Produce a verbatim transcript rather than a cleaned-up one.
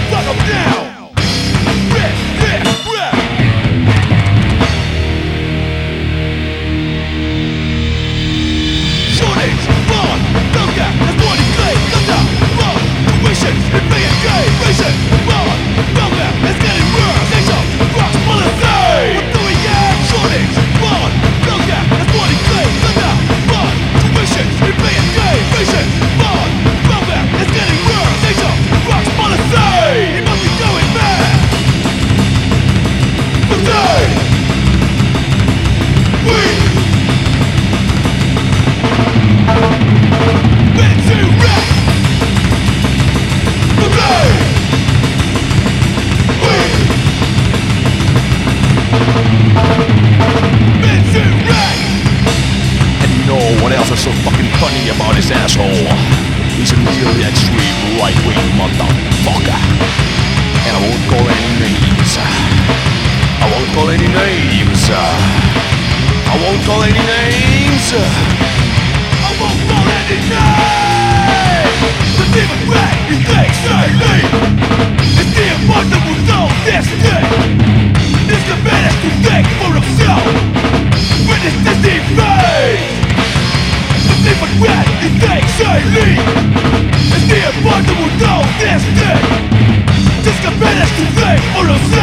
fuck 'em down. Rip, rip, rip. Shortage, bond, Dunga, that's body clay, Dunga, bond, tuitions, and paying gay, ration, bond, Dunga, it's getting worse, nation, rocks, policy. What do we get? Shortage, bond, Dunga, that's body clay, Dunga, bond, tuitions, and paying gay, ration, bond, Dunga, it's getting worse, nation, rocks, policy. He must be going mad. Today, we ready to wreck. Today, we ready to wreck. And you know what else is so fucking funny about this asshole? He's a really extreme right-wing motherfucker. And I won't call any names. I won't call any names. I won't call any names. I won't call any names. The demon rat is exactly. It's the impossible soul destiny. This the man has to think for himself. Witness this defeat. The demon rat is exactly. It's the impossible soul destiny. This the man has to think for himself.